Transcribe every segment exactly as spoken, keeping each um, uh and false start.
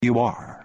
W R.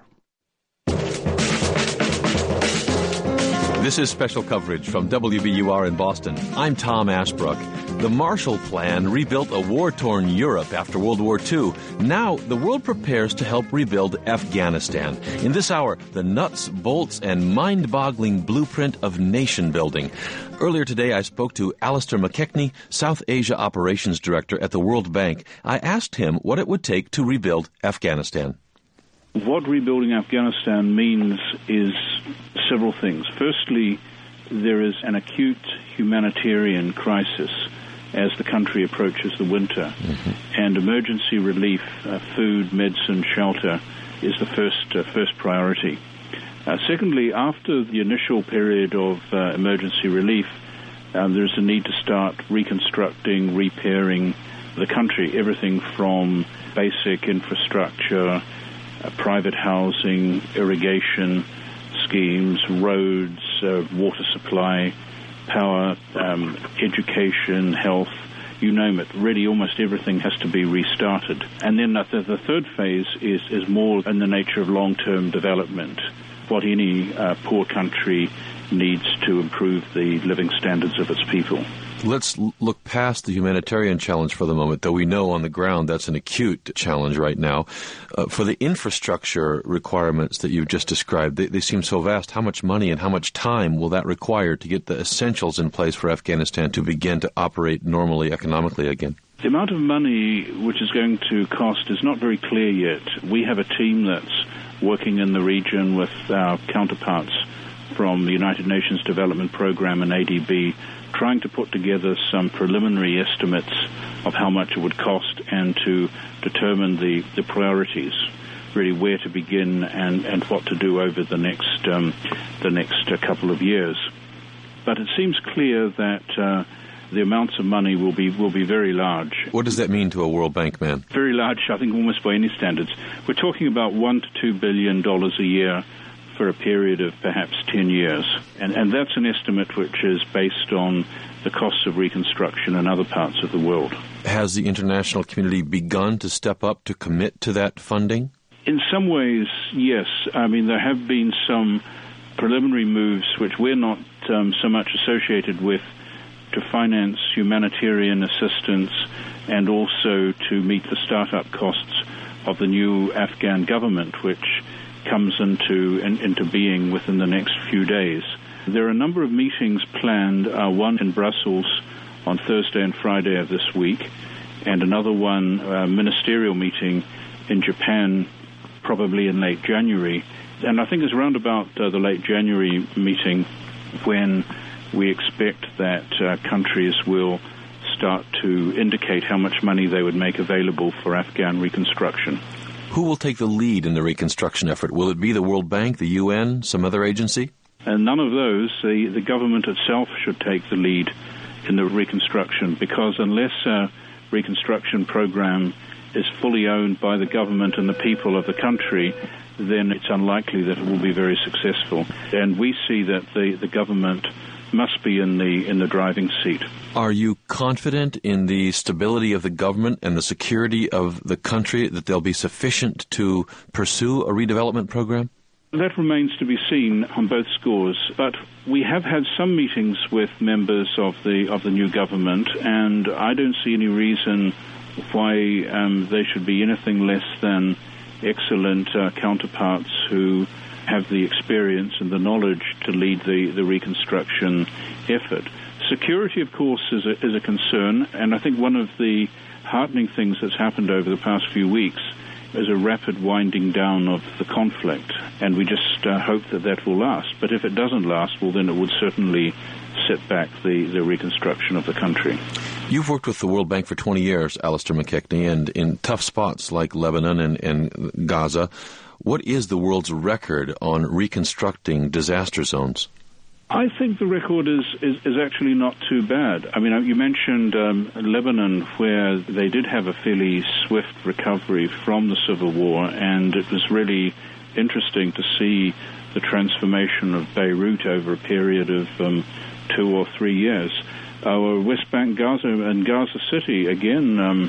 This is special coverage from W B U R in Boston. I'm Tom Ashbrook. The Marshall Plan rebuilt a war-torn Europe after World War Two. Now, the world prepares to help rebuild Afghanistan. In this hour, the nuts, bolts, and mind-boggling blueprint of nation-building. Earlier today, I spoke to Alistair McKechnie, South Asia Operations Director at the World Bank. I asked him what it would take to rebuild Afghanistan. What rebuilding Afghanistan means is several things. Firstly, there is an acute humanitarian crisis as the country approaches the winter, mm-hmm. and emergency relief, uh, food, medicine, shelter is the first uh, first priority. Uh, secondly, after the initial period of uh, emergency relief, um, there's a need to start reconstructing, repairing the country, everything from basic infrastructure, uh, private housing, irrigation schemes, roads, uh, water supply, power, um, education, health, you name it. Really, almost everything has to be restarted. And then the, the third phase is, is more in the nature of long-term development, what any uh, poor country needs to improve the living standards of its people. Let's look past the humanitarian challenge for the moment, though we know on the ground that's an acute challenge right now. Uh, for the infrastructure requirements that you've just described, they, they seem so vast. How much money and how much time will that require to get the essentials in place for Afghanistan to begin to operate normally economically again? The amount of money which is going to cost is not very clear yet. We have a team that's working in the region with our counterparts from the United Nations Development Program and A D B, trying to put together some preliminary estimates of how much it would cost and to determine the, the priorities, really where to begin and, and what to do over the next um, the next uh, couple of years. But it seems clear that uh, the amounts of money will be will be very large. What does that mean to a World Bank man? Very large, I think, almost by any standards. We're talking about one to two billion dollars a year for a period of perhaps ten years. And, and that's an estimate which is based on the costs of reconstruction in other parts of the world. Has the international community begun to step up to commit to that funding? In some ways, yes. I mean, there have been some preliminary moves which we're not um, so much associated with to finance humanitarian assistance and also to meet the startup costs of the new Afghan government, which comes into in, into being within the next few days. There are a number of meetings planned, uh, one in Brussels on Thursday and Friday of this week, and another one, uh, ministerial meeting in Japan, probably in late January. And I think it's around about uh, the late January meeting when we expect that uh, countries will start to indicate how much money they would make available for Afghan reconstruction. Who will take the lead in the reconstruction effort? Will it be the World Bank, the U N, some other agency? And none of those. The, the government itself should take the lead in the reconstruction, because unless a reconstruction program is fully owned by the government and the people of the country, then it's unlikely that it will be very successful. And we see that the, the government must be in the in the driving seat. Are you confident in the stability of the government and the security of the country, that they'll be sufficient to pursue a redevelopment program? That remains to be seen on both scores, but we have had some meetings with members of the of the new government, and I don't see any reason why um, they should be anything less than excellent uh, counterparts who have the experience and the knowledge to lead the, the reconstruction effort. Security, of course, is a, is a concern, and I think one of the heartening things that's happened over the past few weeks is a rapid winding down of the conflict, and we just uh, hope that that will last. But if it doesn't last, well, then it would certainly set back the, the reconstruction of the country. You've worked with the World Bank for twenty years, Alistair McKechnie, and in tough spots like Lebanon and, and Gaza. What is the world's record on reconstructing disaster zones? I think the record is, is, is actually not too bad. I mean, you mentioned um, Lebanon, where they did have a fairly swift recovery from the civil war, and it was really interesting to see the transformation of Beirut over a period of um, two or three years. Our West Bank, Gaza, and Gaza City, again, um,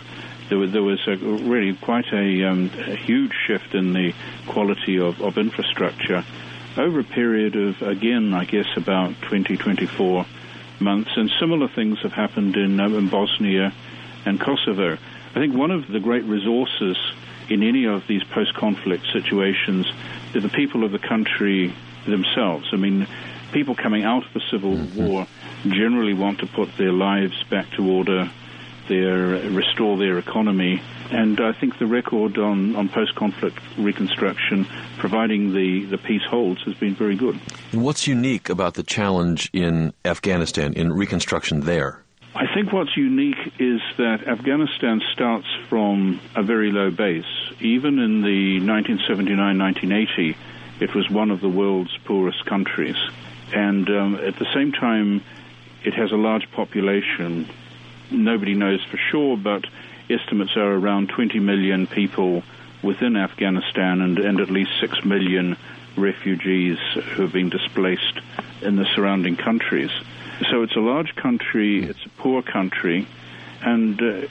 There was, there was a, really quite a, um, a huge shift in the quality of, of infrastructure over a period of, again, I guess about twenty, twenty-four months. And similar things have happened in, uh, in Bosnia and Kosovo. I think one of the great resources in any of these post-conflict situations are the people of the country themselves. I mean, people coming out of the civil mm-hmm. war generally want to put their lives back to order, their restore their economy, and I think the record on, on post-conflict reconstruction, providing the, the peace holds, has been very good. And what's unique about the challenge in Afghanistan, in reconstruction there? I think what's unique is that Afghanistan starts from a very low base. Even in the nineteen seventy-nine nineteen eighty, it was one of the world's poorest countries. And um, at the same time, it has a large population. Nobody knows for sure, but estimates are around twenty million people within Afghanistan and, and at least six million refugees who have been displaced in the surrounding countries. So it's a large country, it's a poor country, and uh,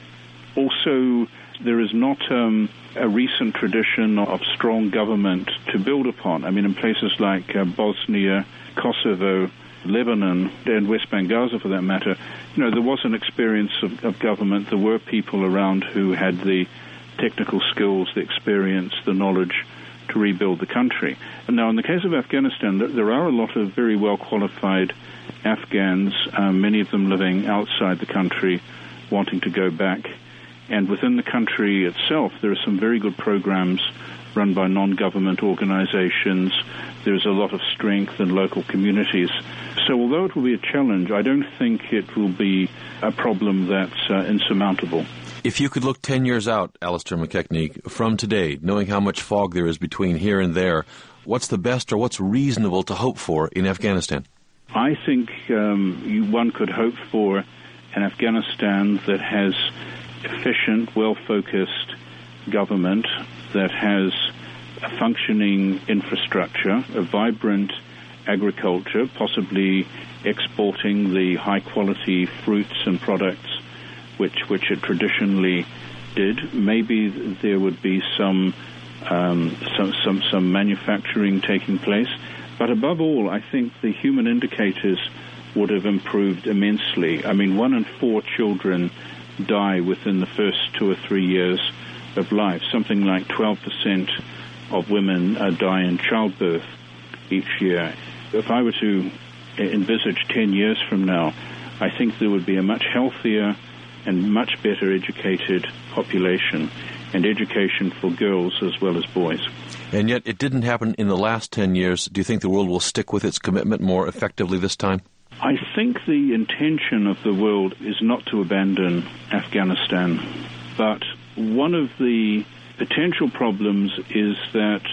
also there is not um, a recent tradition of strong government to build upon. I mean, in places like uh, Bosnia, Kosovo, Lebanon, and West Benghazi for that matter, you know, there was an experience of, of government. There were people around who had the technical skills, the experience, the knowledge to rebuild the country. And now in the case of Afghanistan, there are a lot of very well-qualified Afghans, um, many of them living outside the country, wanting to go back. And within the country itself, there are some very good programs run by non-government organizations. There's a lot of strength in local communities. So although it will be a challenge, I don't think it will be a problem that's uh, insurmountable. If you could look ten years out, Alistair McKechnie, from today, knowing how much fog there is between here and there, what's the best or what's reasonable to hope for in Afghanistan? I think um, you, one could hope for an Afghanistan that has efficient, well-focused government, that has a functioning infrastructure, a vibrant agriculture, possibly exporting the high-quality fruits and products which which it traditionally did. Maybe there would be some um, some, some some manufacturing taking place, but above all, I think the human indicators would have improved immensely. I mean, one in four children die within the first two or three years of life. Something like twelve percent of women uh, die in childbirth each year. If I were to envisage ten years from now, I think there would be a much healthier and much better educated population, and education for girls as well as boys. And yet it didn't happen in the last ten years. Do you think the world will stick with its commitment more effectively this time? I think the intention of the world is not to abandon Afghanistan, but one of the potential problems is that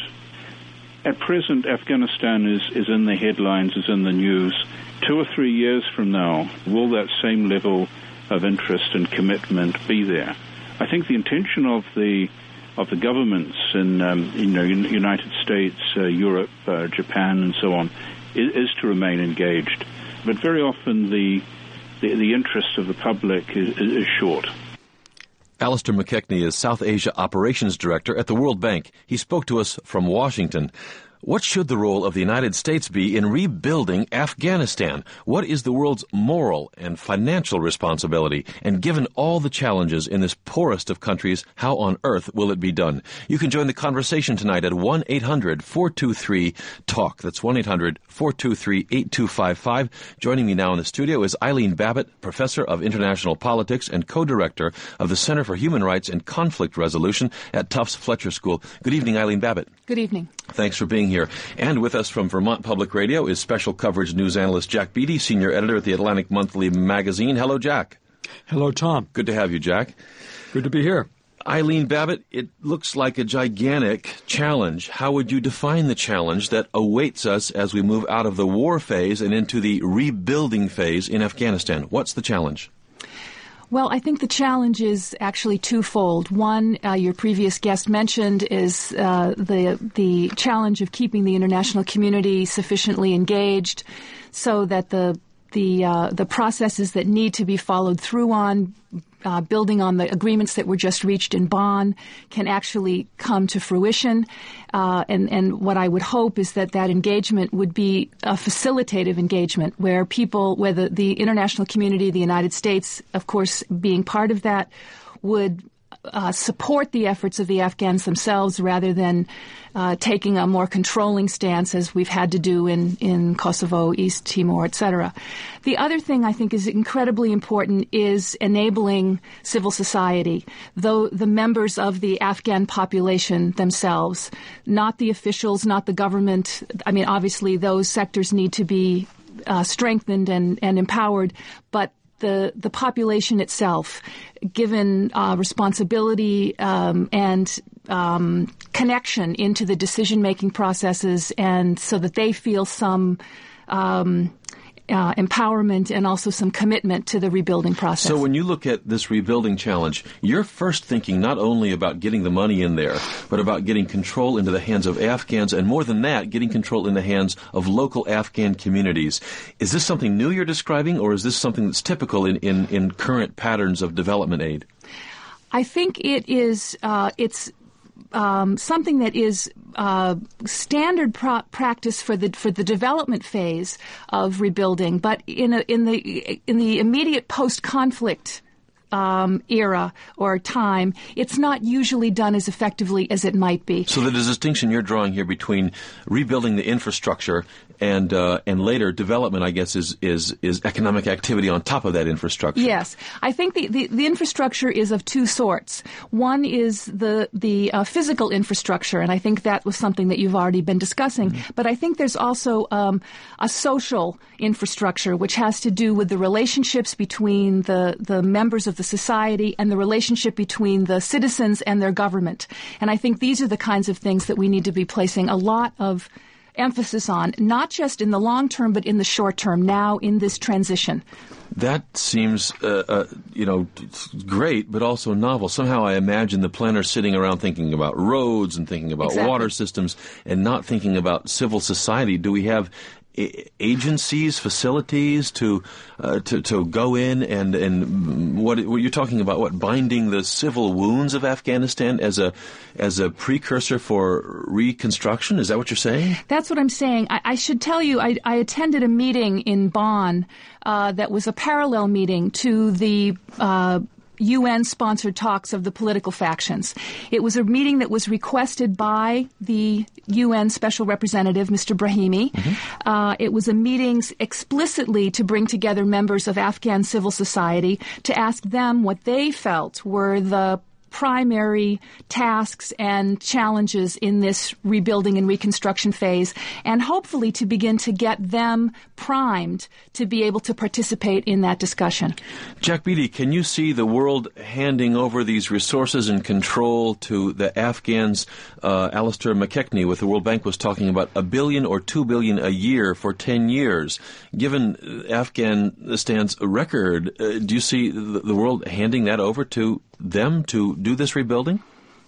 at present Afghanistan is, is in the headlines, is in the news. Two or three years from now, will that same level of interest and commitment be there? I think the intention of the of the governments in um, you know United States, uh, Europe, uh, Japan, and so on is, is to remain engaged, but very often the the, the interest of the public is, is short. Alistair McKechnie is South Asia Operations Director at the World Bank. He spoke to us from Washington. What should the role of the United States be in rebuilding Afghanistan? What is the world's moral and financial responsibility? And given all the challenges in this poorest of countries, how on earth will it be done? You can join the conversation tonight at one eight hundred four two three talk. That's one eight hundred four two three eight two five five. Joining me now in the studio is Eileen Babbitt, Professor of International Politics and Co-Director of the Center for Human Rights and Conflict Resolution at Tufts Fletcher School. Good evening, Eileen Babbitt. Good evening. Thanks for being here. And with us from Vermont Public Radio is special coverage news analyst Jack Beatty, senior editor at the Atlantic Monthly magazine. Hello, Jack. Hello, Tom. Good to have you, Jack. Good to be here. Eileen Babbitt, it looks like a gigantic challenge. How would you define the challenge that awaits us as we move out of the war phase and into the rebuilding phase in Afghanistan? What's the challenge? Well, I think the challenge is actually twofold. One, uh, your previous guest mentioned, is uh, the the challenge of keeping the international community sufficiently engaged so that the the uh, the processes that need to be followed through on uh, building on the agreements that were just reached in Bonn, can actually come to fruition. Uh, and, and what I would hope is that that engagement would be a facilitative engagement where people, where the, the international community, the United States, of course, being part of that, would Uh, support the efforts of the Afghans themselves rather than uh, taking a more controlling stance as we've had to do in, in Kosovo, East Timor, et cetera. The other thing I think is incredibly important is enabling civil society, though the members of the Afghan population themselves, not the officials, not the government. I mean, obviously those sectors need to be uh, strengthened and, and empowered, but the the population itself, given uh, responsibility um, and um, connection into the decision-making processes, and so that they feel some um, uh, empowerment and also some commitment to the rebuilding process. So when you look at this rebuilding challenge, you're first thinking not only about getting the money in there, but about getting control into the hands of Afghans, and more than that, getting control in the hands of local Afghan communities. Is this something new you're describing, or is this something that's typical in, in, in current patterns of development aid? I think it is, uh, it's Um, something that is uh, standard pro- practice for the for the development phase of rebuilding, but in a, in the in the immediate post-conflict um, era or time, it's not usually done as effectively as it might be. So the distinction you're drawing here between rebuilding the infrastructure and uh, and later development, I guess, is, is is economic activity on top of that infrastructure. Yes. I think the, the, the infrastructure is of two sorts. One is the the uh, physical infrastructure, and I think that was something that you've already been discussing. Mm-hmm. But I think there's also um, a social infrastructure, which has to do with the relationships between the, the members of the society and the relationship between the citizens and their government. And I think these are the kinds of things that we need to be placing a lot of emphasis on, not just in the long term, but in the short term, now in this transition. That seems, uh, uh, you know, great, but also novel. Somehow I imagine the planners sitting around thinking about roads and thinking about exactly. water systems and not thinking about civil society. Do we have agencies, facilities to uh, to to go in and and what, what you're talking about? What, binding the civil wounds of Afghanistan as a as a precursor for reconstruction? Is that what you're saying? That's what I'm saying. I, I should tell you, I, I attended a meeting in Bonn uh, that was a parallel meeting to the Uh, U N-sponsored talks of the political factions. It was a meeting that was requested by the U N Special Representative, Mister Brahimi. Mm-hmm. Uh, it was a meeting explicitly to bring together members of Afghan civil society to ask them what they felt were the primary tasks and challenges in this rebuilding and reconstruction phase, and hopefully to begin to get them primed to be able to participate in that discussion. Jack Beatty, can you see the world handing over these resources and control to the Afghans? Uh, Alistair McKechnie with the World Bank was talking about a billion or two billion a year for ten years. Given Afghanistan's record, uh, do you see the, the world handing that over to them to do this rebuilding?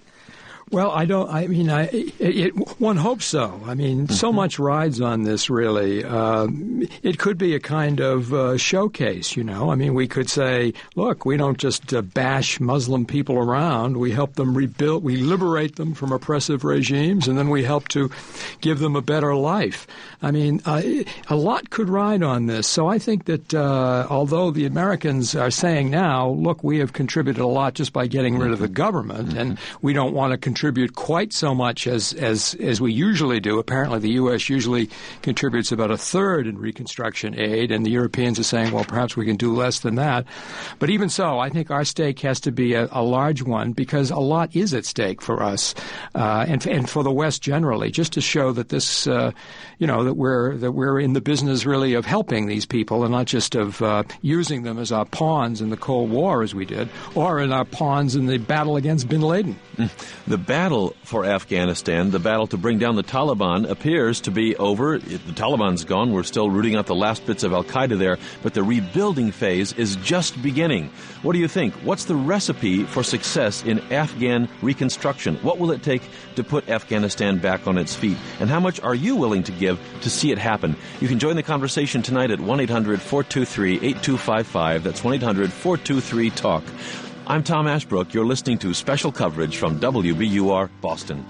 Well, I don't. I mean, I it, it, one hopes so. I mean, mm-hmm. so much rides on this. Really, uh, it could be a kind of uh, showcase. You know, I mean, we could say, look, we don't just uh, bash Muslim people around. We help them rebuild. We liberate them from oppressive regimes, and then we help to give them a better life. I mean, uh, a lot could ride on this. So I think that uh, although the Americans are saying now, look, we have contributed a lot just by getting rid of the government, mm-hmm. and we don't want to contribute quite so much as, as, as we usually do. Apparently the U S usually contributes about a third in reconstruction aid, and the Europeans are saying, well, perhaps we can do less than that. But even so, I think our stake has to be a, a large one, because a lot is at stake for us uh, and, and for the West generally, just to show that this, uh, you know, that we're that we're in the business really of helping these people and not just of uh, using them as our pawns in the Cold War as we did, or in our pawns in the battle against bin Laden. The battle for Afghanistan, the battle to bring down the Taliban, appears to be over. The Taliban's gone. We're still rooting out the last bits of al-Qaeda there, but the rebuilding phase is just beginning. What do you think? What's the recipe for success in Afghan reconstruction? What will it take to put Afghanistan back on its feet? And how much are you willing to give to see it happen? You can join the conversation tonight at one eight hundred four two three eight two five five. That's one eight hundred four two three talk. I'm Tom Ashbrook. You're listening to special coverage from W B U R Boston.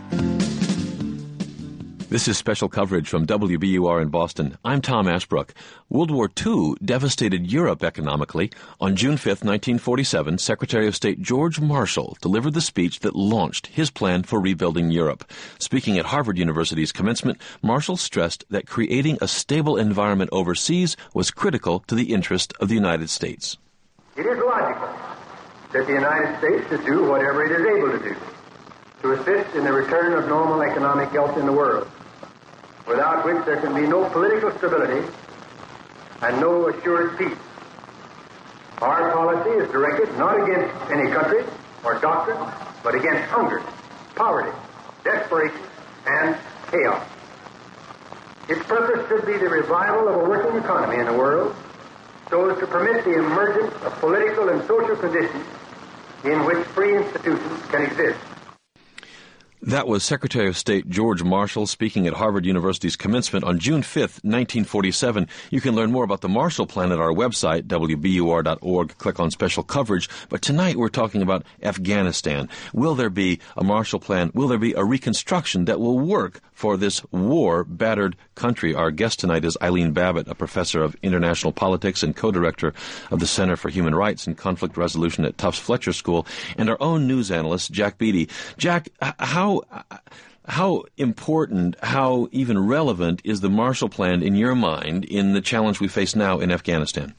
This is special coverage from W B U R in Boston. I'm Tom Ashbrook. World War Two devastated Europe economically. On June fifth, nineteen forty-seven, Secretary of State George Marshall delivered the speech that launched his plan for rebuilding Europe. Speaking at Harvard University's commencement, Marshall stressed that creating a stable environment overseas was critical to the interest of the United States. It is logical that the United States should do whatever it is able to do to assist in the return of normal economic health in the world, without which there can be no political stability and no assured peace. Our policy is directed not against any country or doctrine, but against hunger, poverty, desperation, and chaos. Its purpose should be the revival of a working economy in the world, so as to permit the emergence of political and social conditions in which free institutions can exist. That was Secretary of State George Marshall speaking at Harvard University's commencement on June fifth, nineteen forty-seven. You can learn more about the Marshall Plan at our website, W B U R dot org. Click on special coverage. But tonight we're talking about Afghanistan. Will there be a Marshall Plan? Will there be a reconstruction that will work for this war-battered country? Our guest tonight is Eileen Babbitt, a professor of international politics and co-director of the Center for Human Rights and Conflict Resolution at Tufts Fletcher School, and our own news analyst, Jack Beatty. Jack, how How important, how even relevant is the Marshall Plan in your mind in the challenge we face now in Afghanistan?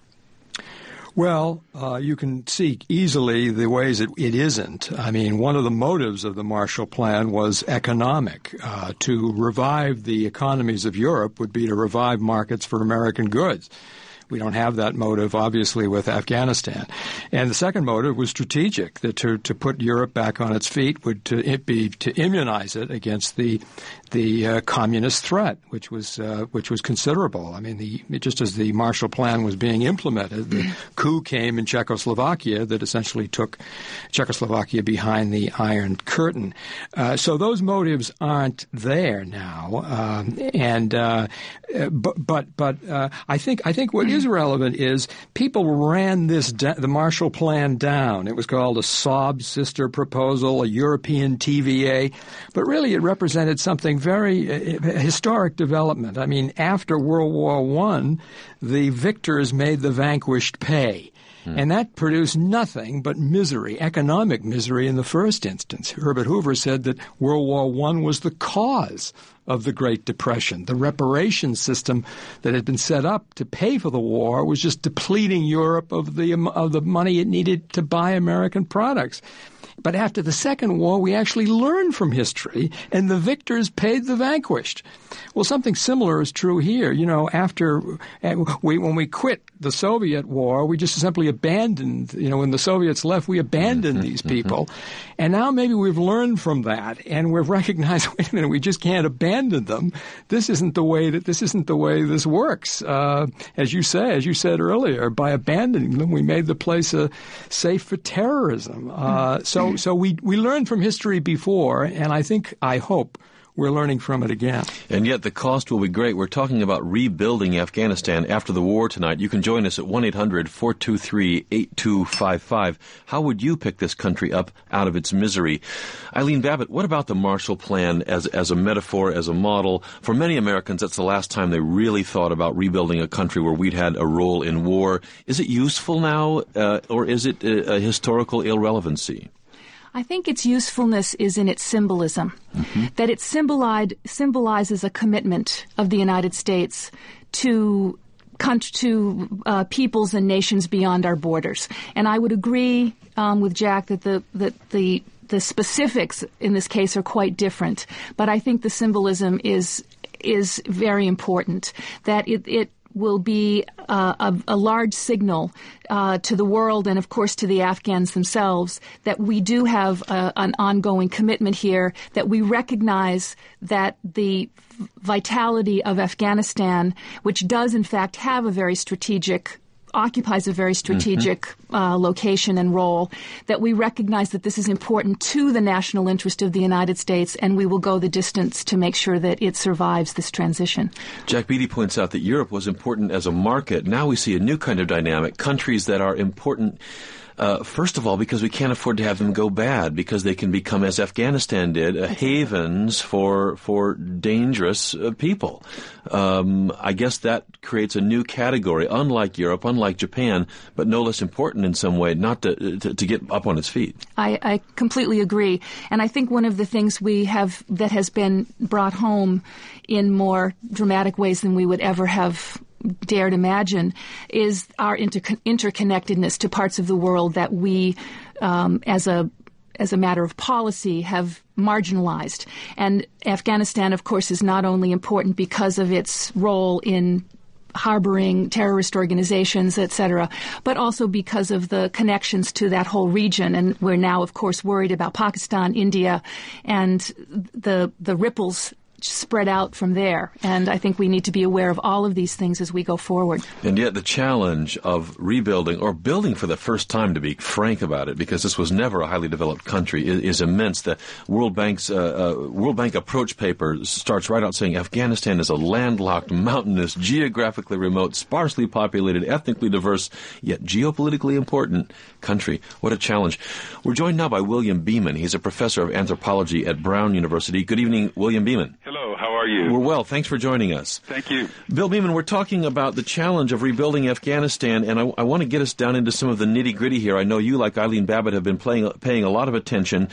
Well, uh, you can see easily the ways it, it isn't. I mean, one of the motives of the Marshall Plan was economic. Uh, to revive the economies of Europe would be to revive markets for American goods. We don't have that motive, obviously, with Afghanistan. And the second motive was strategic, that to, to put Europe back on its feet would to it be to immunize it against the the uh, communist threat, which was uh, which was considerable. I mean, the, just as the Marshall Plan was being implemented, the coup came in Czechoslovakia that essentially took Czechoslovakia behind the Iron Curtain. Uh, so those motives aren't there now. Um, and uh, but but but uh, I think I think what is relevant is people ran this da- the Marshall Plan down. It was called a Saab sister proposal, a European T V A, but really it represented something very uh, historic development. I mean, after World War One, the victors made the vanquished pay. Hmm. And that produced nothing but misery, economic misery in the first instance. Herbert Hoover said that World War One was the cause of the Great Depression. The reparation system that had been set up to pay for the war was just depleting Europe of the of the money it needed to buy American products. But after the Second War, we actually learned from history, and the victors paid the vanquished. Well, something similar is true here. You know, after we, when we quit the Soviet war, we just simply abandoned, you know, when the Soviets left, we abandoned these people. And now maybe we've learned from that, and we've recognized, wait a minute, we just can't abandon them. This isn't the way that this isn't the way this works. Uh, as you say, as you said earlier, by abandoning them, we made the place uh, safe for terrorism. Uh, so, so we we learned from history before, and I think, I hope, we're learning from it again. And yet the cost will be great. We're talking about rebuilding Afghanistan after the war tonight. You can join us at one eight hundred four two three eight two five five. How would you pick this country up out of its misery? Eileen Babbitt, what about the Marshall Plan as as a metaphor, as a model? For many Americans, that's the last time they really thought about rebuilding a country where we'd had a role in war. Is it useful now, uh, or is it a, a historical irrelevancy? I think its usefulness is in its symbolism, mm-hmm. that it symbolized, symbolizes a commitment of the United States to to uh, peoples and nations beyond our borders. And I would agree um, with Jack that the that the the specifics in this case are quite different. But I think the symbolism is is very important. That it, it will be uh, a, a large signal uh, to the world and, of course, to the Afghans themselves that we do have a, an ongoing commitment here, that we recognize that the vitality of Afghanistan, which does, in fact, have a very strategic occupies a very strategic mm-hmm. uh, location and role, that we recognize that this is important to the national interest of the United States, and we will go the distance to make sure that it survives this transition. Jack Beatty points out that Europe was important as a market. Now we see a new kind of dynamic, countries that are important Uh, first of all, because we can't afford to have them go bad, because they can become, as Afghanistan did, uh, havens for for dangerous uh, people. Um, I guess that creates a new category, unlike Europe, unlike Japan, but no less important in some way, not to to, to get up on its feet. I, I completely agree, and I think one of the things we have that has been brought home in more dramatic ways than we would ever have dared imagine is our inter- interconnectedness to parts of the world that we, um, as a as a matter of policy, have marginalized. And Afghanistan, of course, is not only important because of its role in harboring terrorist organizations, et cetera, but also because of the connections to that whole region. And we're now, of course, worried about Pakistan, India, and the the ripples spread out from there. And I think we need to be aware of all of these things as we go forward. And yet the challenge of rebuilding, or building for the first time, to be frank about it, because this was never a highly developed country, is, is immense. The World Bank's uh, uh, World Bank approach paper starts right out saying Afghanistan is a landlocked, mountainous, geographically remote, sparsely populated, ethnically diverse, yet geopolitically important country. What a challenge. We're joined now by William Beeman. He's a professor of anthropology at Brown University. Good evening, William Beeman. Hello, how are you? We're well. Thanks for joining us. Thank you. Bill Beeman, we're talking about the challenge of rebuilding Afghanistan, and I, I want to get us down into some of the nitty-gritty here. I know you, like Eileen Babbitt, have been playing, paying a lot of attention.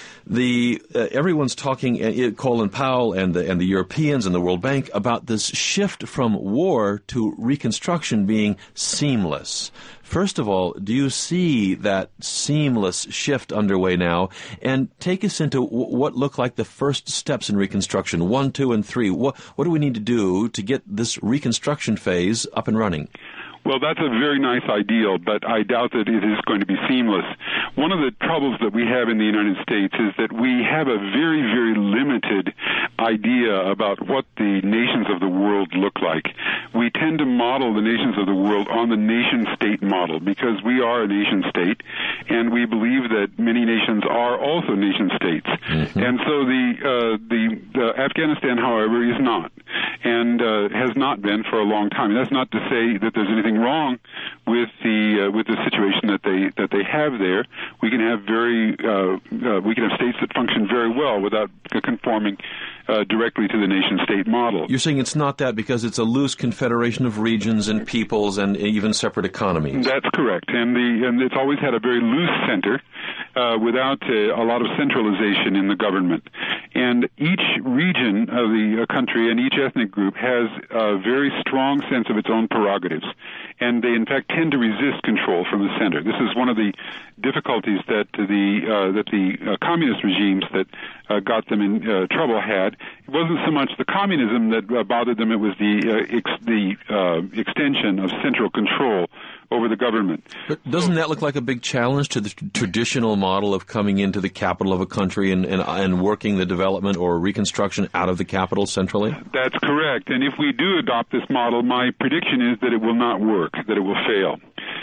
The uh, everyone's talking, uh, Colin Powell and the, and the Europeans and the World Bank, about this shift from war to reconstruction being seamless. First of all, do you see that seamless shift underway now? And take us into w- what look like the first steps in reconstruction, one, two, and three. What, what do we need to do to get this reconstruction phase up and running? Well, that's a very nice ideal, but I doubt that it is going to be seamless. One of the troubles that we have in the United States is that we have a very, very limited idea about what the nations of the world look like. We tend to model the nations of the world on the nation-state model because we are a nation-state, and we believe that many nations are also nation-states. Mm-hmm. And so the, uh, the the Afghanistan, however, is not, and uh, has not been for a long time. And that's not to say that there's anything wrong with the uh, with the situation that they that they have there. We can have very uh, uh, we can have states that function very well without conforming uh, directly to the nation-state model. You're saying it's not that because it's a loose confederation of regions and peoples and even separate economies. That's correct, and the and it's always had a very loose center uh, without uh, a lot of centralization in the government. And each region of the uh, country and each ethnic group has a very strong sense of its own prerogatives. And they, in fact, tend to resist control from the center. This is one of the difficulties that the uh, that the uh, communist regimes that uh, got them in uh, trouble had. It wasn't so much the communism that uh, bothered them; it was the uh, ex- the uh, extension of central control over the government. But doesn't that look like a big challenge to the t- traditional model of coming into the capital of a country and, and and working the development or reconstruction out of the capital centrally? That's correct. And if we do adopt this model, my prediction is that it will not work, that it will fail.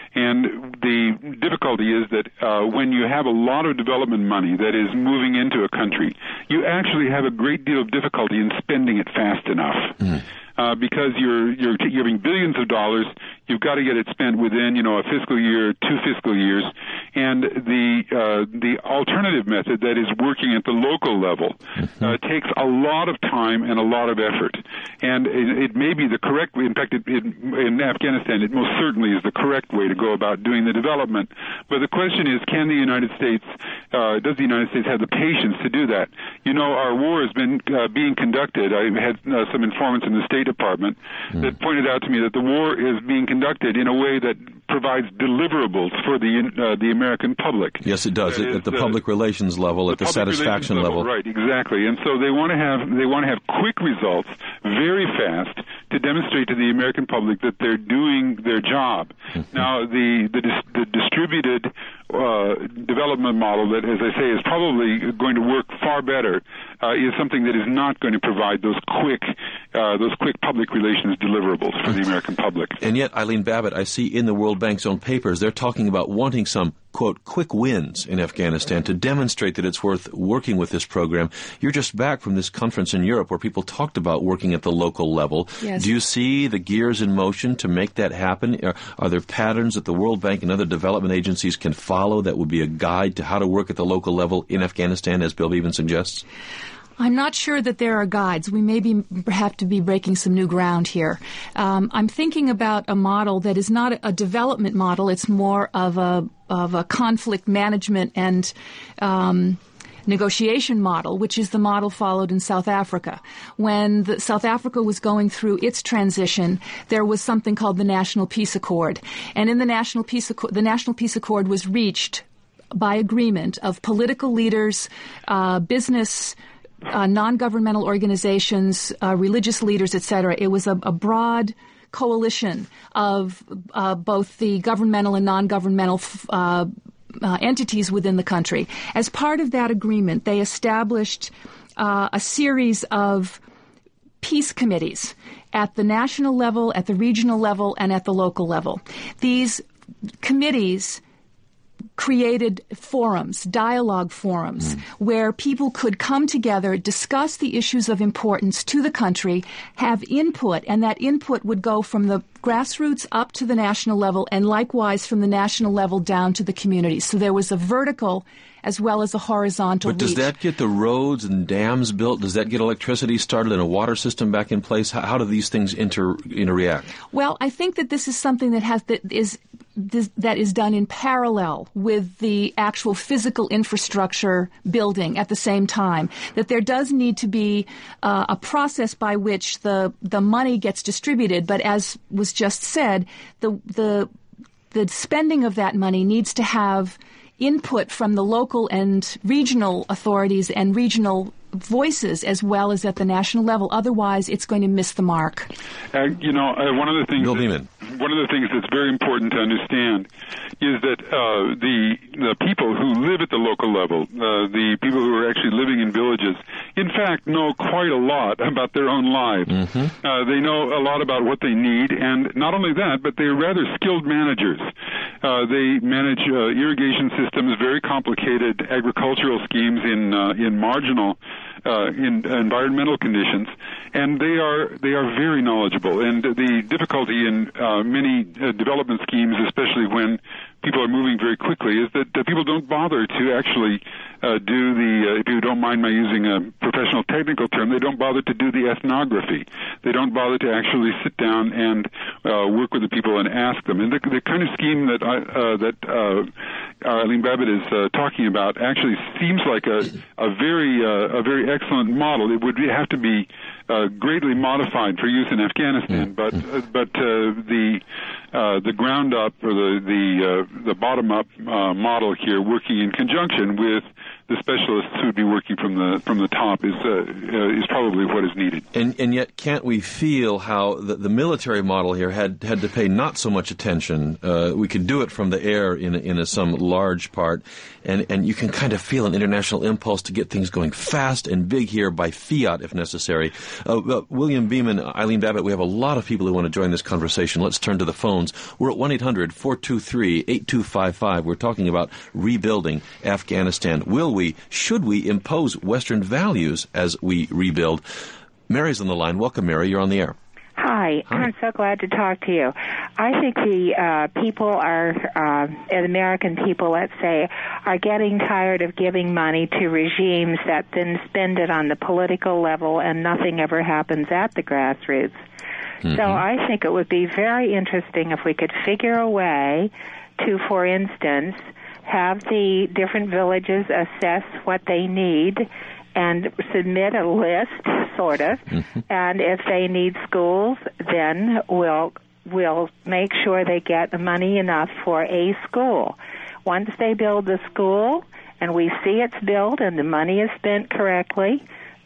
And the difficulty is that uh, when you have a lot of development money that is moving into a country, you actually have a great deal of difficulty in spending it fast enough. Mm. Uh, because you're you're giving billions of dollars, you've got to get it spent within, you know, a fiscal year, two fiscal years, and the uh, the alternative method that is working at the local level uh, takes a lot of time and a lot of effort, and it, it may be the correct way. In fact, it, it, in Afghanistan, it most certainly is the correct way to go about doing the development. But the question is, can the United States, uh, does the United States have the patience to do that? You know, our war has been uh, being conducted. I had uh, some informants in the State Department mm. that pointed out to me that the war is being conducted in a way that provides deliverables for the uh, the American public. Yes, it does. It, is, at the uh, public relations level, at the, the satisfaction level. level. Right, exactly. And so they want to have they want to have quick results, very fast, to demonstrate to the American public that they're doing their job. Mm-hmm. Now, the the, dis- the distributed uh, development model that, as I say, is probably going to work far better uh, is something that is not going to provide those quick uh, those quick public relations deliverables for the American public. And yet, Eileen Babbitt, I see in the World Bank's own papers, they're talking about wanting some, quote, quick wins in Afghanistan to demonstrate that it's worth working with this program. You're just back from this conference in Europe where people talked about working at the local level. Yes. Do you see the gears in motion to make that happen? Are, are there patterns that the World Bank and other development agencies can follow that would be a guide to how to work at the local level in Afghanistan, as Bill Beaman suggests? I'm not sure that there are guides. We maybe have to be breaking some new ground here. Um, I'm thinking about a model that is not a development model. It's more of a of a conflict management and um, negotiation model, which is the model followed in South Africa. When the, South Africa was going through its transition, there was something called the National Peace Accord, and in the National Peace Accord, the National Peace Accord was reached by agreement of political leaders, uh, business. Uh, non-governmental organizations, uh, religious leaders, et cetera. It was a, a broad coalition of uh, both the governmental and non-governmental uh, uh, entities within the country. As part of that agreement, they established uh, a series of peace committees at the national level, at the regional level, and at the local level. These committees created forums, dialogue forums, mm. where people could come together, discuss the issues of importance to the country, have input, and that input would go from the grassroots up to the national level, and likewise from the national level down to the communities. So there was a vertical as well as a horizontal But does reach. that get the roads and dams built? Does that get electricity started and a water system back in place? How, how do these things inter, interact? Well, I think that this is something that has that is this, that is done in parallel with the actual physical infrastructure building at the same time. That there does need to be uh, a process by which the the money gets distributed. But as was just said, the the the spending of that money needs to have input from the local and regional authorities and regional voices as well as at the national level. Otherwise, it's going to miss the mark. Uh, you know, uh, one of the things Bill that, Beaman. one of the things that's very important to understand is that uh, the the people who live at the local level, uh, the people who are actually living in villages, in fact, know quite a lot about their own lives. Mm-hmm. Uh, they know a lot about what they need, and not only that, but they're rather skilled managers. Uh, they manage uh, irrigation systems, very complicated agricultural schemes in uh, in marginal Uh, in environmental conditions, and they are they are very knowledgeable. And the difficulty in uh, many uh, development schemes, especially when people are moving very quickly, is that uh, people don't bother to actually uh, do the, uh, if you don't mind my using a professional technical term, they don't bother to do the ethnography. They don't bother to actually sit down and uh, work with the people and ask them. And the, the kind of scheme that I, uh, that uh, Eileen Babbitt is uh, talking about actually seems like a, a very uh, a very excellent model. It would have to be uh, greatly modified for use in Afghanistan, but uh, but uh, the uh, the ground up or the the uh, the bottom up uh, model here, working in conjunction with the specialists who would be working from the from the top, is uh, uh, is probably what is needed. And and yet, can't we feel how the, the military model here had, had to pay not so much attention? Uh, we could do it from the air in a, in a, some large part, and and you can kind of feel an international impulse to get things going fast and big here by fiat if necessary. Uh, uh, William Beaman, Eileen Babbitt, we have a lot of people who want to join this conversation. Let's turn to the phones. We're at one eight hundred four two three eight two five five. We're talking about rebuilding Afghanistan. Will we, should we impose Western values as we rebuild? Mary's on the line. Welcome, Mary. You're on the air. Hi. Hi. I'm so glad to talk to you. I think the uh, people are, uh, the American people, let's say, are getting tired of giving money to regimes that then spend it on the political level and nothing ever happens at the grassroots. Mm-hmm. So I think it would be very interesting if we could figure a way to, for instance, have the different villages assess what they need and submit a list, sort of, mm-hmm. and if they need schools, then we'll we'll make sure they get the money enough for a school. Once they build the school and we see it's built and the money is spent correctly,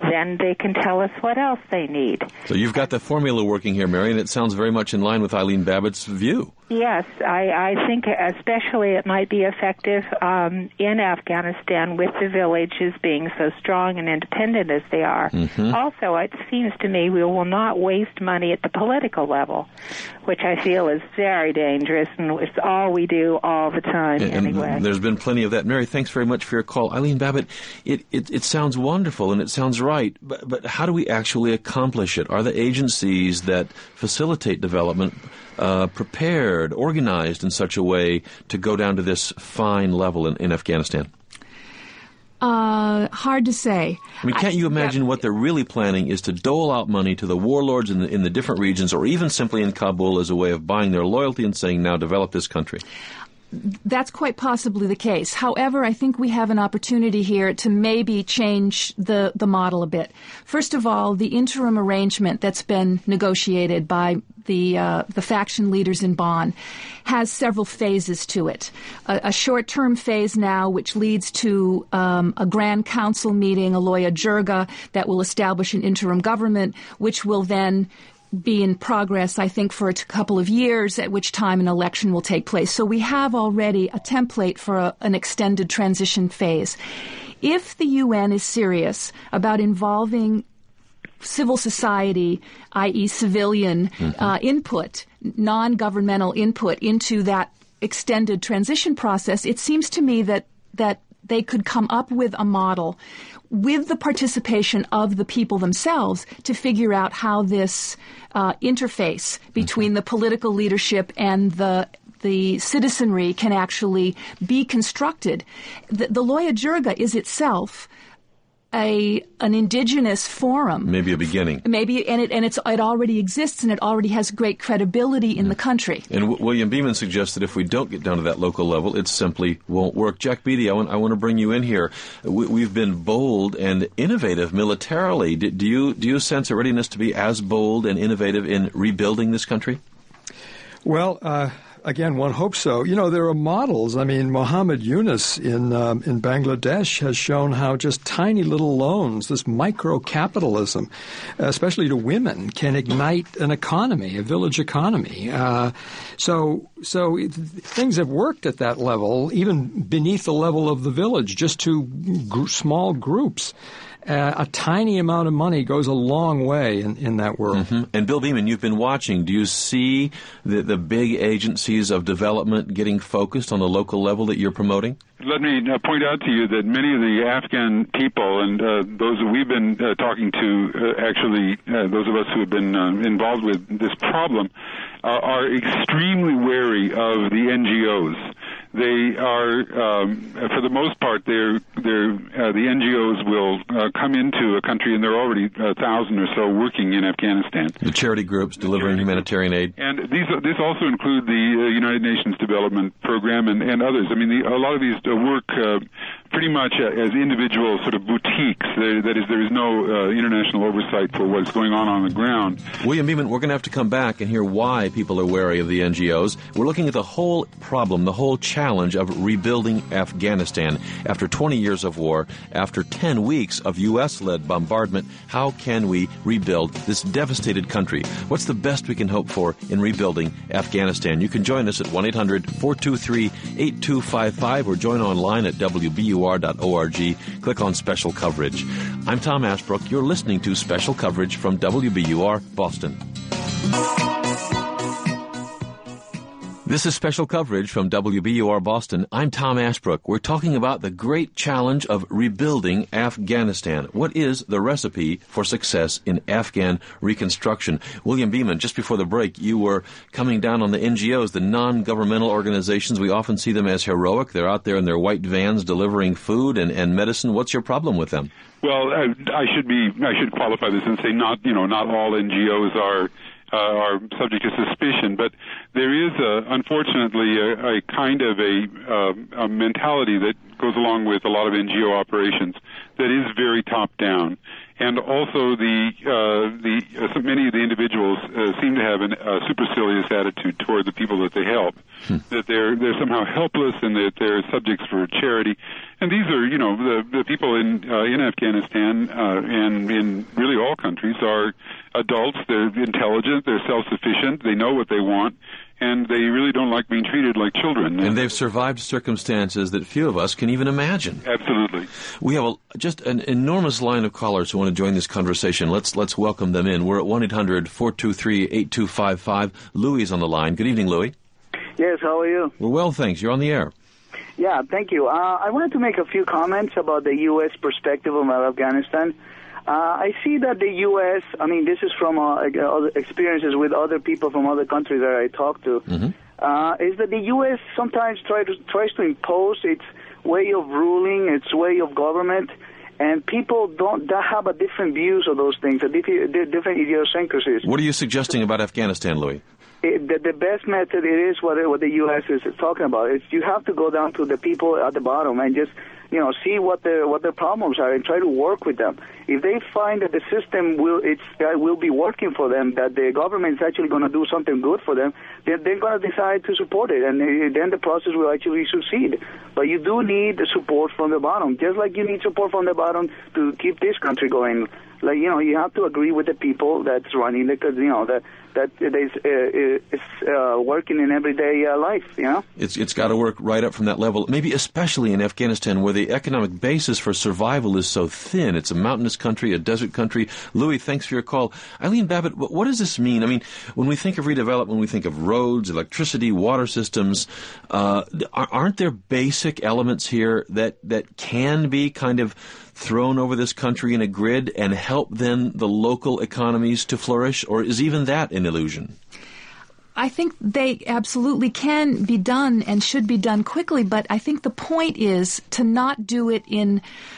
then they can tell us what else they need. So you've got the formula working here, Mary, and it sounds very much in line with Eileen Babbitt's view. Yes, I, I think especially it might be effective um, in Afghanistan with the villages being so strong and independent as they are. Mm-hmm. Also, it seems to me we will not waste money at the political level, which I feel is very dangerous, and it's all we do all the time and, anyway. And there's been plenty of that. Mary, thanks very much for your call. Eileen Babbitt, it, it, it sounds wonderful and it sounds right, but, but how do we actually accomplish it? Are the agencies that facilitate development Uh, prepared, organized in such a way to go down to this fine level in, in Afghanistan? Uh, hard to say. I mean, can't you imagine I, what they're really planning is to dole out money to the warlords in the, in the different regions, or even simply in Kabul as a way of buying their loyalty and saying, now develop this country? That's quite possibly the case. However, I think we have an opportunity here to maybe change the, the model a bit. First of all, the interim arrangement that's been negotiated by the uh, the faction leaders in Bonn has several phases to it. A, a short-term phase now, which leads to um, a Grand Council meeting, a Loya Jirga, that will establish an interim government, which will then be in progress, I think, for a couple of years, at which time an election will take place. So we have already a template for a, an extended transition phase. If the U N is serious about involving civil society, that is civilian mm-hmm. uh, input, non-governmental input into that extended transition process, it seems to me that that they could come up with a model with the participation of the people themselves to figure out how this uh, interface between mm-hmm. the political leadership and the the citizenry can actually be constructed. The, the Loya Jirga is itself a an indigenous forum. Maybe a beginning. Maybe, and it and it's it already exists, and it already has great credibility in mm. the country. And w- William Beeman suggests that if we don't get down to that local level, it simply won't work. Jack Beatty, I want I want to bring you in here. We, we've been bold and innovative militarily. Do, do you do you sense a readiness to be as bold and innovative in rebuilding this country? Well, uh, again, one hopes so. You know, there are models. I mean, Muhammad Yunus in um, in Bangladesh has shown how just tiny little loans, this micro-capitalism, especially to women, can ignite an economy, a village economy. Uh, so so it, things have worked at that level, even beneath the level of the village, just to gr- small groups. Uh, a tiny amount of money goes a long way in, in that world. Mm-hmm. And Bill Beeman, you've been watching. Do you see the, the big agencies of development getting focused on the local level that you're promoting? Let me uh, point out to you that many of the Afghan people and uh, those that we've been uh, talking to, uh, actually uh, those of us who have been uh, involved with this problem, uh, are extremely wary of the N G Os. They are, um, for the most part, they're, they're, uh, the N G Os will uh, come into a country, and there are already a thousand or so working in Afghanistan. The charity groups delivering charity humanitarian aid. And these, this also include the uh, United Nations Development Program and, and others. I mean, the, a lot of these uh, work uh, pretty much uh, as individual sort of boutiques. There, that is, there is no uh, international oversight for what's going on on the ground. William Beeman, we're going to have to come back and hear why people are wary of the N G Os. We're looking at the whole problem, the whole challenge challenge of rebuilding Afghanistan. After twenty years of war, after ten weeks of U S-led bombardment, how can we rebuild this devastated country? What's the best we can hope for in rebuilding Afghanistan? You can join us at one eight hundred four two three eight two five five or join online at w b u r dot org. Click on Special Coverage. I'm Tom Ashbrook. You're listening to Special Coverage from W B U R Boston. This is Special Coverage from W B U R Boston. I'm Tom Ashbrook. We're talking about the great challenge of rebuilding Afghanistan. What is the recipe for success in Afghan reconstruction? William Beeman, just before the break, you were coming down on the N G Os, the non-governmental organizations. We often see them as heroic. They're out there in their white vans delivering food and, and medicine. What's your problem with them? Well, I, I should be I should qualify this and say not you know not all N G Os are. Uh, are subject to suspicion, but there is, a, unfortunately, a, a kind of a, uh, a mentality that goes along with a lot of N G O operations that is very top-down. And also, the uh, the uh, so many of the individuals uh, seem to have a uh, supercilious attitude toward the people that they help, hmm. that they're they're somehow helpless and that they're subjects for charity. And these are, you know, the the people in uh, in Afghanistan uh, and in really all countries are adults. They're intelligent. They're self-sufficient. They know what they want. And they really don't like being treated like children. And they've survived circumstances that few of us can even imagine. Absolutely. We have a, just an enormous line of callers who want to join this conversation. Let's let's welcome them in. We're at one eight hundred four two three eight two five five. Louis is on the line. Good evening, Louis. Yes, how are you? We're well, thanks. You're on the air. Yeah, thank you. Uh, I wanted to make a few comments about the U S perspective of Afghanistan. Uh, I see that the U S, I mean, this is from uh, experiences with other people from other countries that I talk to, mm-hmm. uh, is that the U S sometimes try to, tries to impose its way of ruling, its way of government, and people don't that have a different views of those things, a different, different idiosyncrasies. What are you suggesting about Afghanistan, Louis? It, the, the best method it is what, what the U S is talking about. It's you have to go down to the people at the bottom and just, you know, see what their what their problems are and try to work with them. If they find that the system will it's uh, will be working for them, that the government is actually going to do something good for them, then they're going to decide to support it, and then the process will actually succeed. But you do need the support from the bottom, just like you need support from the bottom to keep this country going. Like, you know, you have to agree with the people that's running it, because, you know, that that is uh, is uh, working in everyday uh, life, you know? It's It's got to work right up from that level, maybe especially in Afghanistan, where the economic basis for survival is so thin. It's a mountainous country, a desert country. Louis, thanks for your call. Eileen Babbitt, what does this mean? I mean, when we think of redevelopment, we think of roads, electricity, water systems. Uh, aren't there basic elements here that, that can be kind of thrown over this country in a grid and help then the local economies to flourish, or is even that an illusion? I think they absolutely can be done and should be done quickly, but I think the point is to not do it in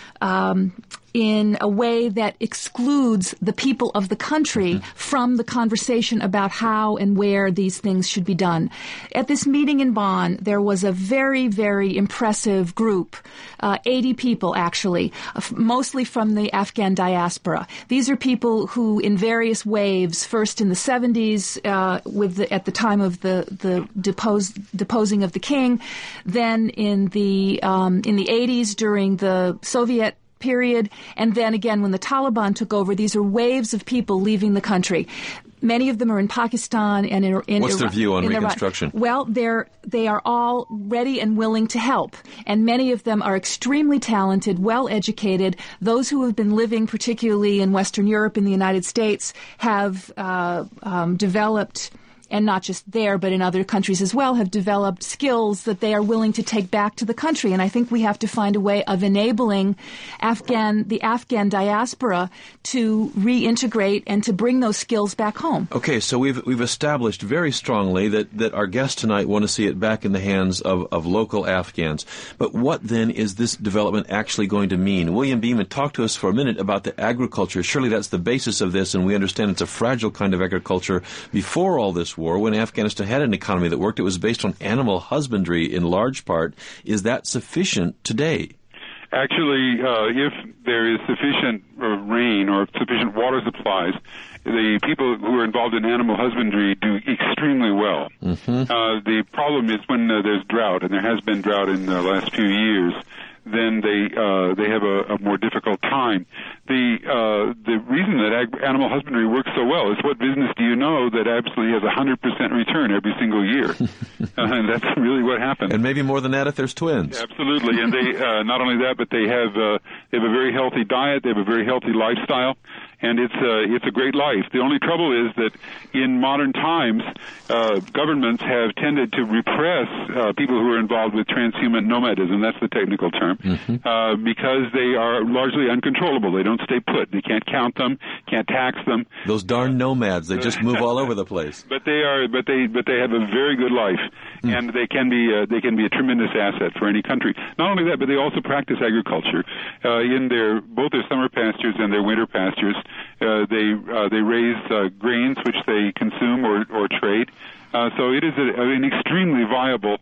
um, in a way that excludes the people of the country mm-hmm. from the conversation about how and where these things should be done. At this meeting in Bonn, there was a very, very impressive group, uh, eighty people actually, uh, f- mostly from the Afghan diaspora. These are people who, in various waves, first in the seventies, uh, with the, at the time of the the depose, deposing of the king, then in the um, in the eighties during the Soviet period, and then again when the Taliban took over. These are waves of people leaving the country. Many of them are in Pakistan and in, in What's Iran, their view on in reconstruction? Iran. Well, they're they are all ready and willing to help, and many of them are extremely talented, well educated. Those who have been living, particularly in Western Europe and the United States, have uh, um, developed. And not just there, but in other countries as well, have developed skills that they are willing to take back to the country. And I think we have to find a way of enabling Afghan, the Afghan diaspora to reintegrate and to bring those skills back home. Okay, so we've we've established very strongly that, that our guests tonight want to see it back in the hands of, of local Afghans. But what then is this development actually going to mean? William Beeman, talk to us for a minute about the agriculture. Surely that's the basis of this, and we understand it's a fragile kind of agriculture. Before all this war, when Afghanistan had an economy that worked, it was based on animal husbandry in large part. Is that sufficient today? Actually, uh, if there is sufficient uh, rain or sufficient water supplies, the people who are involved in animal husbandry do extremely well. Mm-hmm. Uh, the problem is when uh, there's drought, and there has been drought in the last few years, then they uh, they have a, a more difficult time. The uh, the reason that ag- animal husbandry works so well is, what business do you know that absolutely has a hundred percent return every single year? uh, and that's really what happens. And maybe more than that if there's twins. Absolutely, and they uh, not only that, but they have uh, they have a very healthy diet. They have a very healthy lifestyle. And it's a, it's a great life. The only trouble is that in modern times, uh, governments have tended to repress uh, people who are involved with transhuman nomadism, that's the technical term, mm-hmm. uh, because they are largely uncontrollable. They don't stay put. They can't count them, can't tax them. Those darn nomads, they just move all over the place. But they are, but they, but they have a very good life, mm. and they can be, uh, they can be a tremendous asset for any country. Not only that, but they also practice agriculture uh, in their both their summer pastures and their winter pastures. Uh, they uh, they raise uh, grains which they consume or, or trade. Uh, so it is a, an extremely viable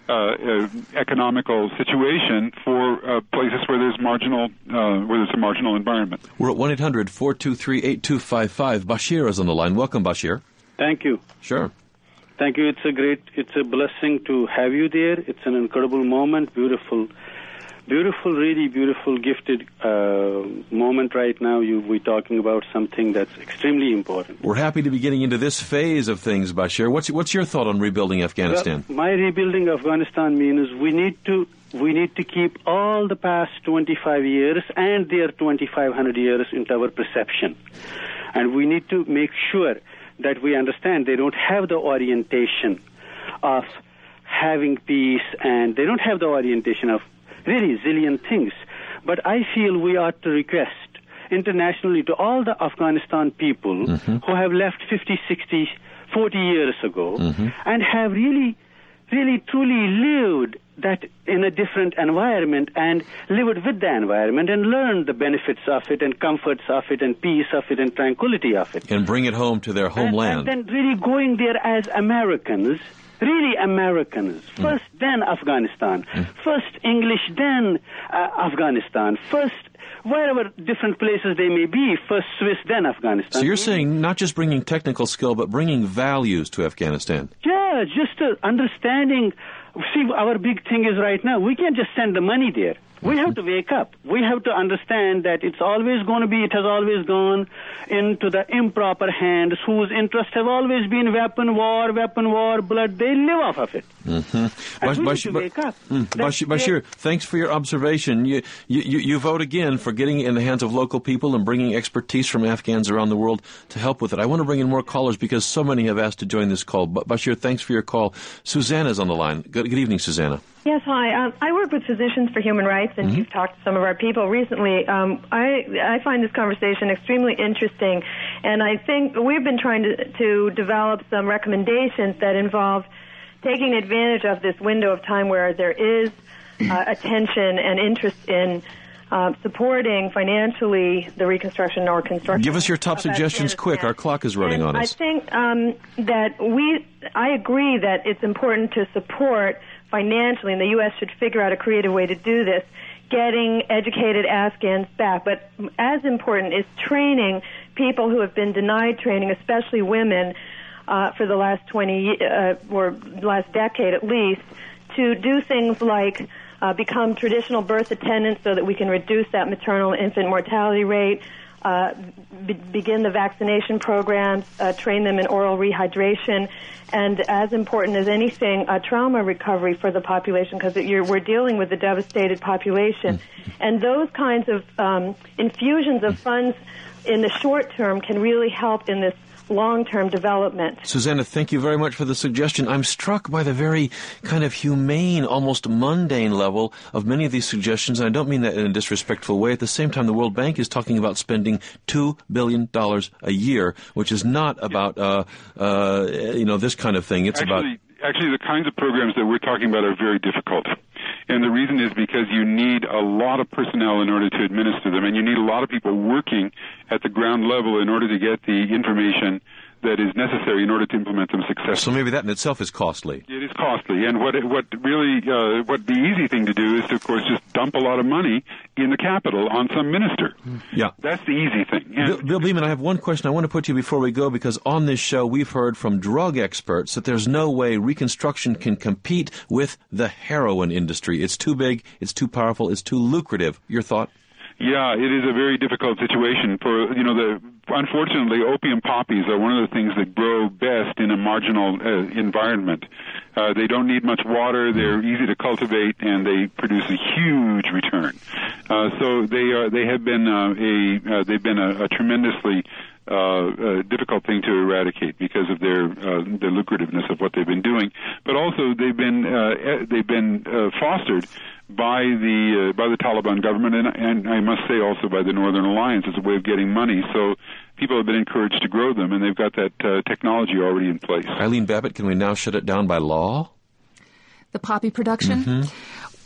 uh, uh, economical situation for uh, places where there's marginal, uh, where there's a marginal environment. We're at one eight hundred four two three eight two five five. Bashir is on the line. Welcome, Bashir. Thank you. Sure. Thank you. It's a great, it's a blessing to have you there. It's an incredible moment, beautiful, beautiful, really beautiful, gifted uh, moment right now. You, we're talking about something that's extremely important. We're happy to be getting into this phase of things, Bashir. What's what's your thought on rebuilding Afghanistan? Well, my rebuilding Afghanistan means we need to we need to keep all the past twenty-five years and their twenty-five hundred years into our perception, and we need to make sure that we understand they don't have the orientation of having peace, and they don't have the orientation of really zillion things. But I feel we ought to request internationally to all the Afghanistan people mm-hmm. who have left fifty, sixty, forty years ago mm-hmm. and have really, really, truly lived that in a different environment and lived with the environment and learned the benefits of it and comforts of it and peace of it and tranquility of it. And bring it home to their homeland. And, and then really going there as Americans, really Americans, first mm. then Afghanistan, mm. first English then uh, Afghanistan, first wherever different places they may be, first Swiss then Afghanistan. So you're saying not just bringing technical skill, but bringing values to Afghanistan. Yeah, just uh, understanding. See, our big thing is right now, we can't just send the money there. We have to wake up. We have to understand that it's always going to be, it has always gone into the improper hands whose interests have always been weapon war, weapon war, blood. They live off of it. Mm-hmm. And Bash, we Bash, need to wake up. Mm, Bashir, Bashir, thanks for your observation. You, you, you vote again for getting it in the hands of local people and bringing expertise from Afghans around the world to help with it. I want to bring in more callers because so many have asked to join this call. But Bashir, thanks for your call. Susanna's on the line. Good, good evening, Susanna. Yes, hi. Um, I work with Physicians for Human Rights, and mm-hmm. you've talked to some of our people recently. Um, I I find this conversation extremely interesting, and I think we've been trying to, to develop some recommendations that involve taking advantage of this window of time where there is uh, attention and interest in uh, supporting financially the reconstruction or construction. Give us your top suggestions quick. Our clock is running and on us. I think um, that we, I agree that it's important to support financially, and the U S should figure out a creative way to do this, getting educated Afghans back. But as important is training people who have been denied training, especially women, uh, for the last twenty uh, or last decade at least, to do things like uh, become traditional birth attendants so that we can reduce that maternal and infant mortality rate, uh, be- begin the vaccination programs, uh, train them in oral rehydration, and as important as anything, uh, trauma recovery for the population, because we're dealing with a devastated population. And those kinds of um, infusions of funds in the short term can really help in this long-term development. Susanna, thank you very much for the suggestion. I'm struck by the very kind of humane, almost mundane level of many of these suggestions, and I don't mean that in a disrespectful way. At the same time, the World Bank is talking about spending two billion dollars a year, which is not about, uh, uh, you know, this kind of thing. It's actually, about... Actually, the kinds of programs that we're talking about are very difficult. And the reason is because you need a lot of personnel in order to administer them, and you need a lot of people working at the ground level in order to get the information that is necessary in order to implement them successfully. So maybe that in itself is costly. It is costly, and what what really uh, what the easy thing to do is to, of course, just dump a lot of money in the capital on some minister. Yeah, that's the easy thing. And Bill, Bill Beeman, I have one question I want to put to you before we go, because on this show we've heard from drug experts that there's no way Reconstruction can compete with the heroin industry. It's too big, it's too powerful, it's too lucrative. Your thought? Yeah, it is a very difficult situation. For you know, the unfortunately, opium poppies are one of the things that grow best in a marginal uh, environment. Uh, they don't need much water. They're easy to cultivate, and they produce a huge return. Uh, so they are they have been uh, a uh, they've been a, a tremendously uh, uh, difficult thing to eradicate because of their uh, the lucrativeness of what they've been doing. But also they've been uh, they've been uh, fostered by the uh, by the Taliban government, and, and I must say also by the Northern Alliance as a way of getting money. So people have been encouraged to grow them, and they've got that uh, technology already in place. Eileen Babbitt, can we now shut it down by law? The poppy production? Mm-hmm.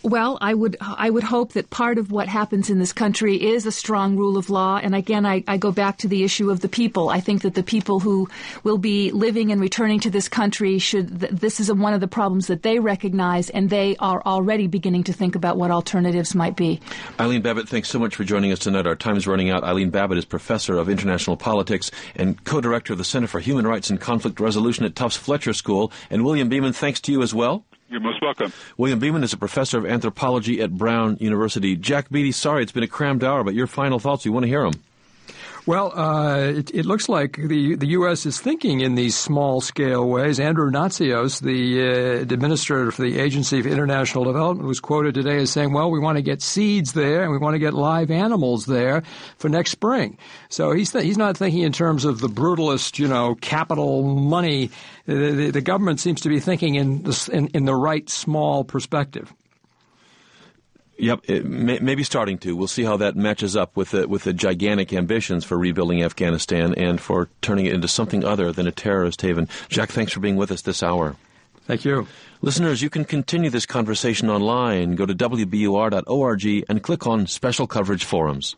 Well, I would I would hope that part of what happens in this country is a strong rule of law. And again, I, I go back to the issue of the people. I think that the people who will be living and returning to this country should, th- this is a, one of the problems that they recognize, and they are already beginning to think about what alternatives might be. Eileen Babbitt, thanks so much for joining us tonight. Our time's running out. Eileen Babbitt is Professor of International Politics and Co-Director of the Center for Human Rights and Conflict Resolution at Tufts Fletcher School. And William Beeman, thanks to you as well. You're most welcome. William Beeman is a professor of anthropology at Brown University. Jack Beatty, sorry it's been a crammed hour, but your final thoughts, we want to hear them. Well, uh, it, it looks like the, the U S is thinking in these small-scale ways. Andrew Natsios, the uh, administrator for the Agency for International Development, was quoted today as saying, well, we want to get seeds there and we want to get live animals there for next spring. So he's th- he's not thinking in terms of the brutalist, you know, capital money. The, the, the government seems to be thinking in the, in, in the right small perspective. Yep, it may, maybe starting to. We'll see how that matches up with the, with the gigantic ambitions for rebuilding Afghanistan and for turning it into something other than a terrorist haven. Jack, thanks for being with us this hour. Thank you. Listeners, you can continue this conversation online. Go to w b u r dot org and click on Special Coverage Forums.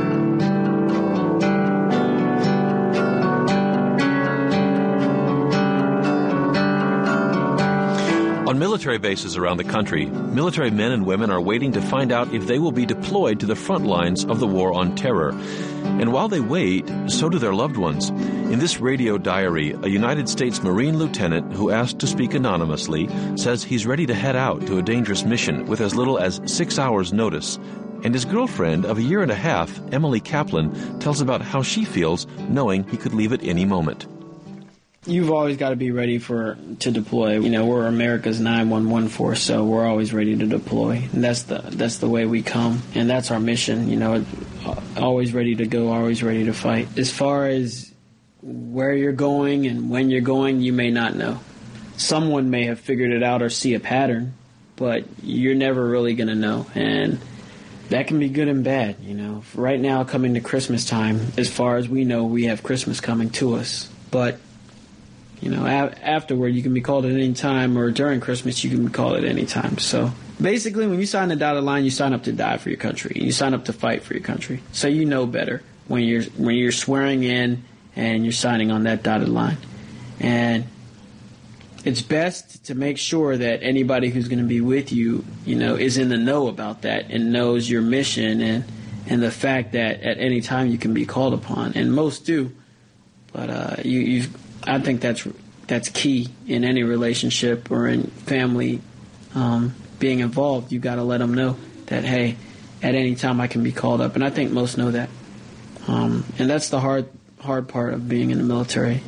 On military bases around the country, military men and women are waiting to find out if they will be deployed to the front lines of the war on terror. And while they wait, so do their loved ones. In this radio diary, a United States Marine lieutenant who asked to speak anonymously says he's ready to head out to a dangerous mission with as little as six hours' notice. And his girlfriend of a year and a half, Emily Kaplan, tells about how she feels knowing he could leave at any moment. You've always got to be ready for to deploy. You know, we're America's nine one one force, so we're always ready to deploy. And that's the that's the way we come, and that's our mission. You know, always ready to go, always ready to fight. As far as where you're going and when you're going, you may not know. Someone may have figured it out or see a pattern, but you're never really going to know. And that can be good and bad, you know. Right now, coming to Christmas time, as far as we know, we have Christmas coming to us. But You know, a- afterward, you can be called at any time, or during Christmas, you can be called at any time. So basically, when you sign the dotted line, you sign up to die for your country. You sign up to fight for your country. So you know better when you're when you're swearing in and you're signing on that dotted line. And it's best to make sure that anybody who's going to be with you, you know, is in the know about that and knows your mission and and the fact that at any time you can be called upon. And most do, but uh, you you've. I think that's that's key in any relationship or in family um, being involved. You got to let them know that, hey, at any time I can be called up, and I think most know that. Um, and that's the hard hard part of being in the military.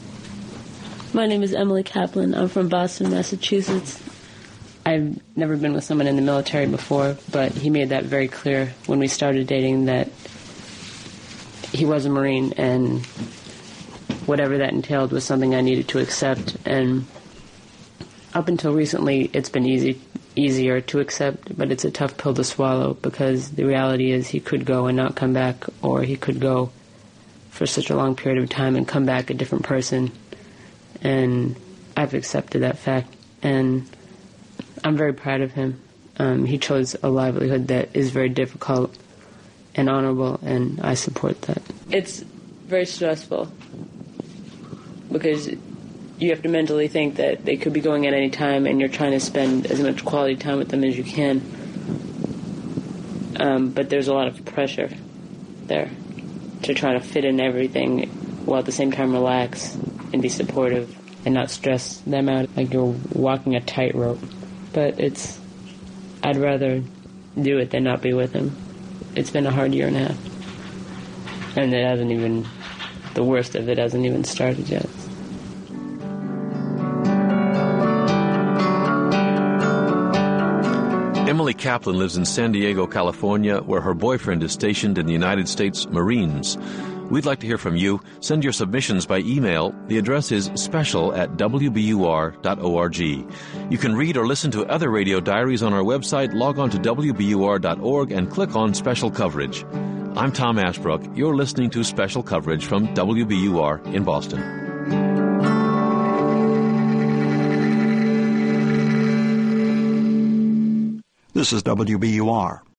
My name is Emily Kaplan. I'm from Boston, Massachusetts. I've never been with someone in the military before, but he made that very clear when we started dating that he was a Marine, and whatever that entailed was something I needed to accept. And up until recently, it's been easy, easier to accept, but it's a tough pill to swallow because the reality is he could go and not come back, or he could go for such a long period of time and come back a different person. And I've accepted that fact, and I'm very proud of him. Um, he chose a livelihood that is very difficult and honorable, and I support that. It's very stressful, because you have to mentally think that they could be going at any time, and you're trying to spend as much quality time with them as you can. Um, but there's a lot of pressure there to try to fit in everything while at the same time relax and be supportive and not stress them out like you're walking a tightrope. But it's, I'd rather do it than not be with him. It's been a hard year and a half. And it hasn't even, the worst of it hasn't even started yet. Emily Kaplan lives in San Diego, California, where her boyfriend is stationed in the United States Marines. We'd like to hear from you. Send your submissions by email. The address is special at w b u r dot org. You can read or listen to other radio diaries on our website. Log on to w b u r dot org and click on Special Coverage. I'm Tom Ashbrook. You're listening to Special Coverage from W B U R in Boston. The This is W B U R.